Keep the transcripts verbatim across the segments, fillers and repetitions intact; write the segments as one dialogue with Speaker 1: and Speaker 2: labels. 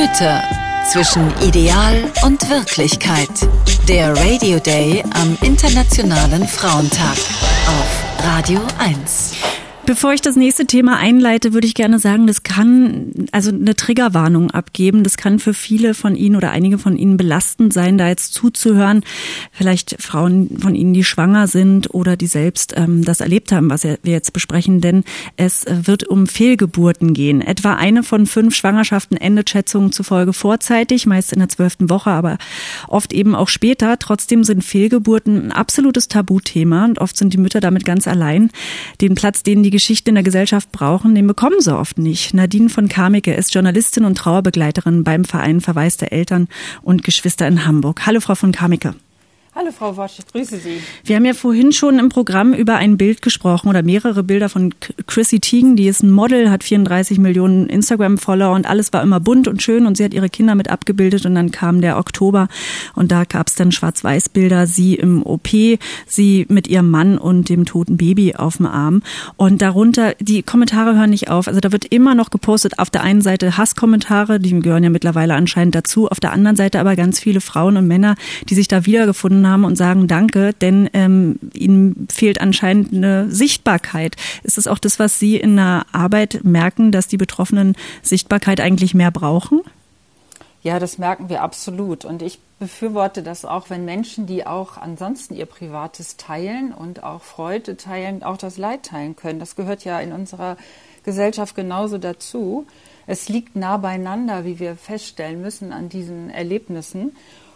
Speaker 1: Mütter zwischen Ideal und Wirklichkeit. Der Radio Day am Internationalen Frauentag auf Radio eins.
Speaker 2: Bevor ich das nächste Thema einleite, würde ich gerne sagen, das kann also eine Triggerwarnung abgeben. Das kann für viele von Ihnen oder einige von Ihnen belastend sein, da jetzt zuzuhören. Vielleicht Frauen von Ihnen, die schwanger sind oder die selbst ähm, das erlebt haben, was wir jetzt besprechen. Denn es wird um Fehlgeburten gehen. Etwa eine von fünf Schwangerschaften endet Schätzungen zufolge vorzeitig, meist in der zwölften Woche, aber oft eben auch später. Trotzdem sind Fehlgeburten ein absolutes Tabuthema und oft sind die Mütter damit ganz allein. Den Platz, den die Geschichte in der Gesellschaft brauchen, den bekommen sie oft nicht. Nadine von Kameke ist Journalistin und Trauerbegleiterin beim Verein Verweis der Eltern und Geschwister in Hamburg. Hallo, Frau von Kameke.
Speaker 3: Hallo Frau Wosch, ich grüße Sie.
Speaker 2: Wir haben ja vorhin schon im Programm über ein Bild gesprochen oder mehrere Bilder von Chrissy Teigen. Die ist ein Model, hat vierunddreißig Millionen Instagram-Follower und alles war immer bunt und schön und sie hat ihre Kinder mit abgebildet und dann kam der Oktober und da gab es dann Schwarz-Weiß-Bilder, sie im O P, sie mit ihrem Mann und dem toten Baby auf dem Arm und darunter, die Kommentare hören nicht auf, also da wird immer noch gepostet, auf der einen Seite Hasskommentare, die gehören ja mittlerweile anscheinend dazu, auf der anderen Seite aber ganz viele Frauen und Männer, die sich da wiedergefunden haben und sagen Danke, denn ähm, ihnen fehlt anscheinend eine Sichtbarkeit. Ist es auch das, was Sie in der Arbeit merken, dass die Betroffenen Sichtbarkeit eigentlich mehr brauchen?
Speaker 3: Ja, das merken wir absolut. Und ich befürworte das auch, wenn Menschen, die auch ansonsten ihr Privates teilen und auch Freude teilen, auch das Leid teilen können. Das gehört ja in unserer Gesellschaft genauso dazu. Es liegt nah beieinander, wie wir feststellen müssen, an diesen Erlebnissen.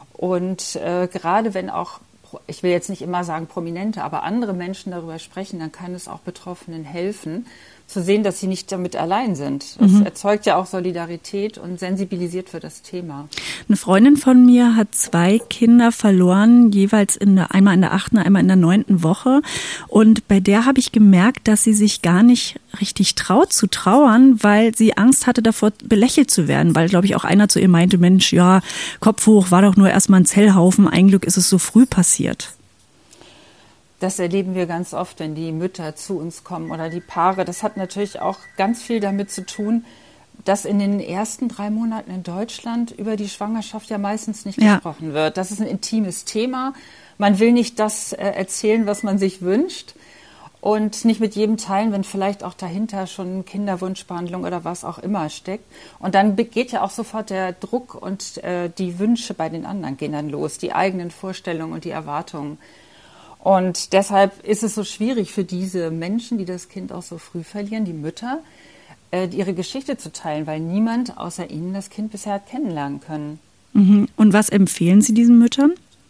Speaker 3: Und äh, gerade wenn auch, ich will jetzt nicht immer sagen Prominente, aber andere Menschen darüber sprechen, dann kann es auch Betroffenen helfen, zu sehen, dass sie nicht damit allein sind. Das mhm. erzeugt ja auch Solidarität und sensibilisiert für das Thema.
Speaker 2: Eine Freundin von mir hat zwei Kinder verloren, jeweils in der, einmal in der achten, einmal in der neunten Woche. Und bei der habe ich gemerkt, dass sie sich gar nicht richtig traut zu trauern, weil sie Angst hatte davor, belächelt zu werden. Weil, glaube ich, auch einer zu ihr meinte, Mensch, ja, Kopf hoch, war doch nur erstmal ein Zellhaufen. Ein Glück ist es so früh passiert.
Speaker 3: Das erleben wir ganz oft, wenn die Mütter zu uns kommen oder die Paare. Das hat natürlich auch ganz viel damit zu tun, dass in den ersten drei Monaten in Deutschland über die Schwangerschaft ja meistens nicht ja. gesprochen wird. Das ist ein intimes Thema. Man will nicht das äh, erzählen, was man sich wünscht und nicht mit jedem teilen, wenn vielleicht auch dahinter schon Kinderwunschbehandlung oder was auch immer steckt. Und dann geht ja auch sofort der Druck und äh, die Wünsche bei den anderen gehen dann los, die eigenen Vorstellungen und die Erwartungen. Und deshalb ist es so schwierig für diese Menschen, die das Kind auch so früh verlieren, die Mütter, äh, ihre Geschichte zu teilen, weil niemand außer ihnen das Kind bisher hat kennenlernen können.
Speaker 2: Mhm. Und was empfehlen Sie diesen Müttern?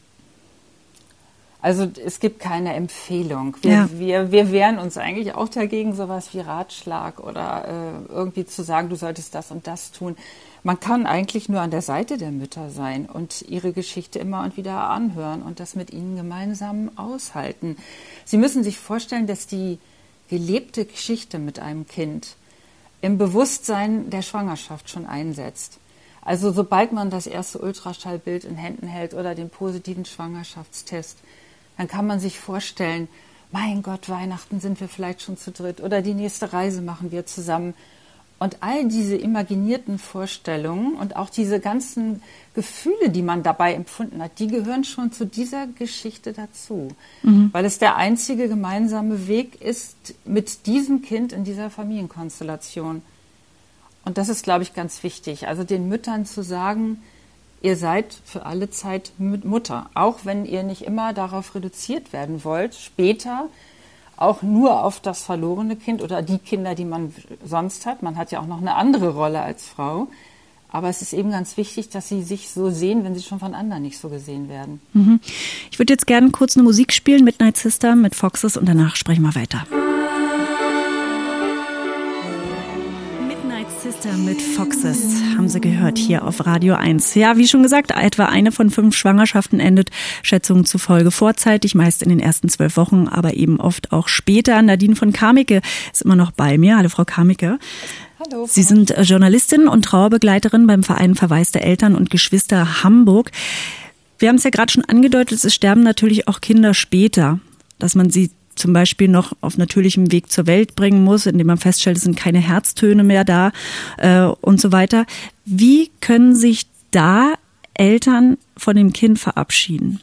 Speaker 3: Also es gibt keine Empfehlung. Wir,
Speaker 2: ja.
Speaker 3: wir, wir wehren uns eigentlich auch dagegen, sowas wie Ratschlag oder äh, irgendwie zu sagen, du solltest das und das tun. Man kann eigentlich nur an der Seite der Mütter sein und ihre Geschichte immer und wieder anhören und das mit ihnen gemeinsam aushalten. Sie müssen sich vorstellen, dass die gelebte Geschichte mit einem Kind im Bewusstsein der Schwangerschaft schon einsetzt. Also sobald man das erste Ultraschallbild in Händen hält oder den positiven Schwangerschaftstest, dann kann man sich vorstellen, mein Gott, Weihnachten sind wir vielleicht schon zu dritt oder die nächste Reise machen wir zusammen. Und all diese imaginierten Vorstellungen und auch diese ganzen Gefühle, die man dabei empfunden hat, die gehören schon zu dieser Geschichte dazu. Mhm. Weil es der einzige gemeinsame Weg ist mit diesem Kind in dieser Familienkonstellation. Und das ist, glaube ich, ganz wichtig. Also den Müttern zu sagen, ihr seid für alle Zeit Mutter. Auch wenn ihr nicht immer darauf reduziert werden wollt, später auch nur auf das verlorene Kind oder die Kinder, die man sonst hat. Man hat ja auch noch eine andere Rolle als Frau. Aber es ist eben ganz wichtig, dass sie sich so sehen, wenn sie schon von anderen nicht so gesehen werden.
Speaker 2: Mhm. Ich würde jetzt gerne kurz eine Musik spielen, Midnight Sister mit Foxes, und danach sprechen wir weiter. Midnight Sister mit Foxes haben Sie gehört hier auf Radio eins. Ja, wie schon gesagt, etwa eine von fünf Schwangerschaften endet Schätzungen zufolge vorzeitig, meist in den ersten zwölf Wochen, aber eben oft auch später. Nadine von Kameke ist immer noch bei mir. Hallo, Frau Kameke.
Speaker 3: Hallo.
Speaker 2: Sie sind Journalistin und Trauerbegleiterin beim Verein Verweis der Eltern und Geschwister Hamburg. Wir haben es ja gerade schon angedeutet, es sterben natürlich auch Kinder später. Dass man sie zum Beispiel noch auf natürlichem Weg zur Welt bringen muss, indem man feststellt, es sind keine Herztöne mehr da äh, und so weiter. Wie können sich da Eltern von dem Kind verabschieden?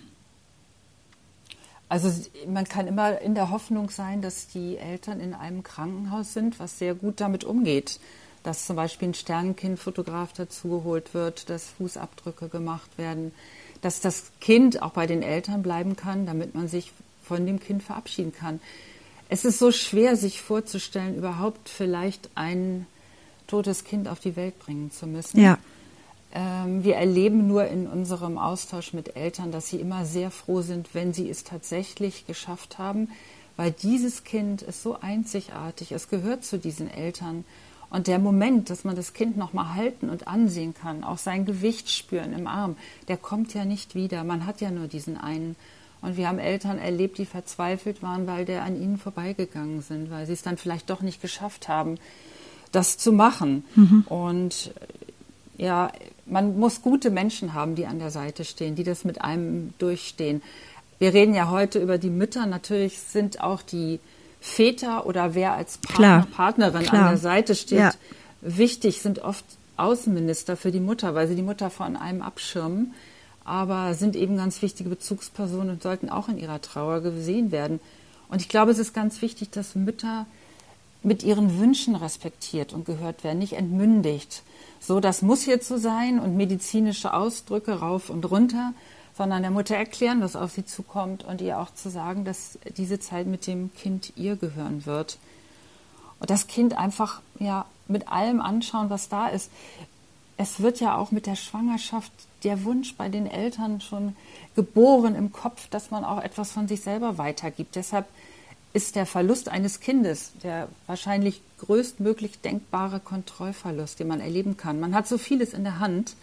Speaker 3: Also man kann immer in der Hoffnung sein, dass die Eltern in einem Krankenhaus sind, was sehr gut damit umgeht. Dass zum Beispiel ein Sternenkindfotograf dazugeholt wird, dass Fußabdrücke gemacht werden, dass das Kind auch bei den Eltern bleiben kann, damit man sich von dem Kind verabschieden kann. Es ist so schwer, sich vorzustellen, überhaupt vielleicht ein totes Kind auf die Welt bringen zu müssen.
Speaker 2: Ja.
Speaker 3: Ähm, wir erleben nur in unserem Austausch mit Eltern, dass sie immer sehr froh sind, wenn sie es tatsächlich geschafft haben, weil dieses Kind ist so einzigartig, es gehört zu diesen Eltern. Und der Moment, dass man das Kind noch mal halten und ansehen kann, auch sein Gewicht spüren im Arm, der kommt ja nicht wieder. Man hat ja nur diesen einen. Und wir haben Eltern erlebt, die verzweifelt waren, weil der an ihnen vorbeigegangen sind, weil sie es dann vielleicht doch nicht geschafft haben, das zu machen. Mhm. Und ja, man muss gute Menschen haben, die an der Seite stehen, die das mit einem durchstehen. Wir reden ja heute über die Mütter. Natürlich sind auch die Väter oder wer als Partner,
Speaker 2: Klar.
Speaker 3: Partnerin
Speaker 2: Klar.
Speaker 3: an der Seite steht,
Speaker 2: ja.
Speaker 3: wichtig, sind oft Außenminister für die Mutter, weil sie die Mutter von einem abschirmen, aber sind eben ganz wichtige Bezugspersonen und sollten auch in ihrer Trauer gesehen werden. Und ich glaube, es ist ganz wichtig, dass Mütter mit ihren Wünschen respektiert und gehört werden, nicht entmündigt. So, das muss jetzt so sein und medizinische Ausdrücke rauf und runter, sondern der Mutter erklären, was auf sie zukommt und ihr auch zu sagen, dass diese Zeit mit dem Kind ihr gehören wird. Und das Kind einfach ja mit allem anschauen, was da ist. Es wird ja auch mit der Schwangerschaft der Wunsch bei den Eltern schon geboren im Kopf, dass man auch etwas von sich selber weitergibt. Deshalb ist der Verlust eines Kindes der wahrscheinlich größtmöglich denkbare Kontrollverlust, den man erleben kann. Man hat so vieles in der Hand.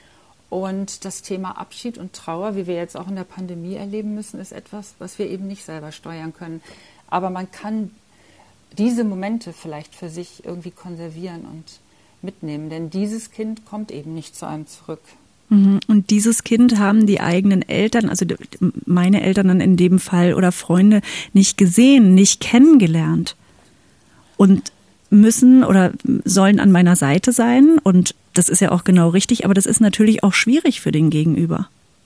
Speaker 3: Und das Thema Abschied und Trauer, wie wir jetzt auch in der Pandemie erleben müssen, ist etwas, was wir eben nicht selber steuern können. Aber man kann diese Momente vielleicht für sich irgendwie konservieren und mitnehmen. Denn dieses Kind kommt eben nicht zu einem zurück.
Speaker 2: Und dieses Kind haben die eigenen Eltern, also meine Eltern dann in dem Fall oder Freunde, nicht gesehen, nicht kennengelernt. Und müssen oder sollen an meiner Seite sein. Und das ist ja auch genau richtig, aber das ist natürlich auch schwierig für den Gegenüber.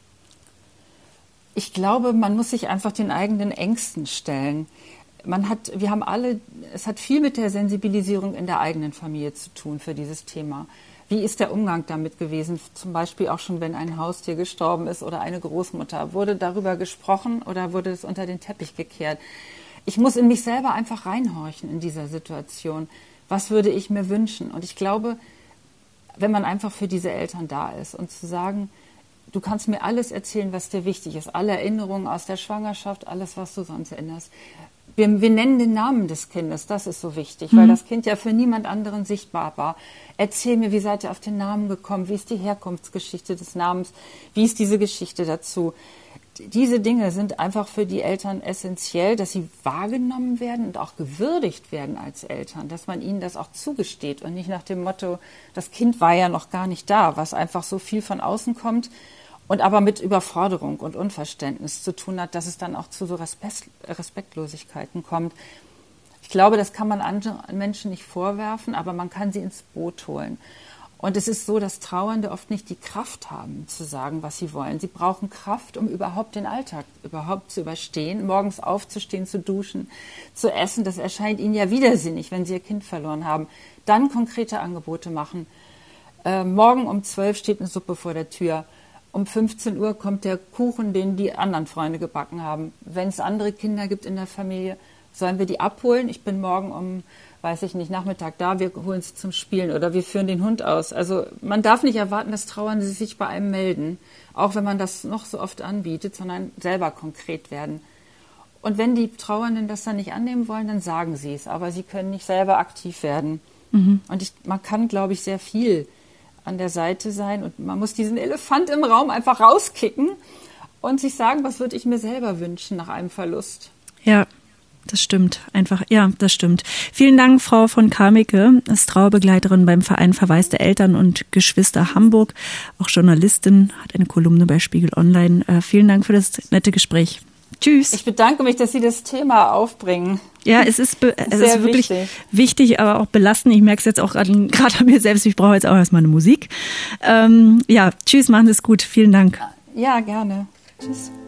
Speaker 3: Ich glaube, man muss sich einfach den eigenen Ängsten stellen. Man hat, wir haben alle, es hat viel mit der Sensibilisierung in der eigenen Familie zu tun für dieses Thema. Wie ist der Umgang damit gewesen? Zum Beispiel auch schon, wenn ein Haustier gestorben ist oder eine Großmutter. Wurde darüber gesprochen oder wurde es unter den Teppich gekehrt? Ich muss in mich selber einfach reinhorchen in dieser Situation. Was würde ich mir wünschen? Und ich glaube, wenn man einfach für diese Eltern da ist und zu sagen, du kannst mir alles erzählen, was dir wichtig ist, alle Erinnerungen aus der Schwangerschaft, alles, was du sonst erinnerst. Wir, wir nennen den Namen des Kindes, das ist so wichtig, mhm. weil das Kind ja für niemand anderen sichtbar war. Erzähl mir, wie seid ihr auf den Namen gekommen? Wie ist die Herkunftsgeschichte des Namens? Wie ist diese Geschichte dazu? Diese Dinge sind einfach für die Eltern essentiell, dass sie wahrgenommen werden und auch gewürdigt werden als Eltern, dass man ihnen das auch zugesteht und nicht nach dem Motto, das Kind war ja noch gar nicht da, was einfach so viel von außen kommt und aber mit Überforderung und Unverständnis zu tun hat, dass es dann auch zu so Respekt, Respektlosigkeiten kommt. Ich glaube, das kann man anderen Menschen nicht vorwerfen, aber man kann sie ins Boot holen. Und es ist so, dass Trauernde oft nicht die Kraft haben, zu sagen, was sie wollen. Sie brauchen Kraft, um überhaupt den Alltag überhaupt zu überstehen, morgens aufzustehen, zu duschen, zu essen. Das erscheint ihnen ja widersinnig, wenn sie ihr Kind verloren haben. Dann konkrete Angebote machen. Äh, morgen um zwölf steht eine Suppe vor der Tür. Um fünfzehn Uhr kommt der Kuchen, den die anderen Freunde gebacken haben. Wenn es andere Kinder gibt in der Familie, sollen wir die abholen? Ich bin morgen um, weiß ich nicht, Nachmittag da, wir holen sie zum Spielen oder wir führen den Hund aus. Also man darf nicht erwarten, dass Trauernde sich bei einem melden, auch wenn man das noch so oft anbietet, sondern selber konkret werden. Und wenn die Trauernden das dann nicht annehmen wollen, dann sagen sie es, aber sie können nicht selber aktiv werden. Mhm. Und ich, man kann, glaube ich, sehr viel an der Seite sein und man muss diesen Elefant im Raum einfach rauskicken und sich sagen, was würde ich mir selber wünschen nach einem Verlust.
Speaker 2: Ja. Das stimmt, einfach, ja, das stimmt. Vielen Dank, Frau von Kameke, ist Trauerbegleiterin beim Verein Verwaiste der Eltern und Geschwister Hamburg, auch Journalistin, hat eine Kolumne bei Spiegel Online. Äh, vielen Dank für das nette Gespräch. Tschüss.
Speaker 3: Ich bedanke mich, dass Sie das Thema aufbringen.
Speaker 2: Ja, es ist, be- es
Speaker 3: Sehr
Speaker 2: ist wirklich
Speaker 3: wichtig.
Speaker 2: wichtig, aber auch belastend. Ich merke es jetzt auch gerade an mir selbst. Ich brauche jetzt auch erstmal eine Musik. Ähm, ja, tschüss, machen Sie es gut. Vielen Dank.
Speaker 3: Ja, gerne. Tschüss.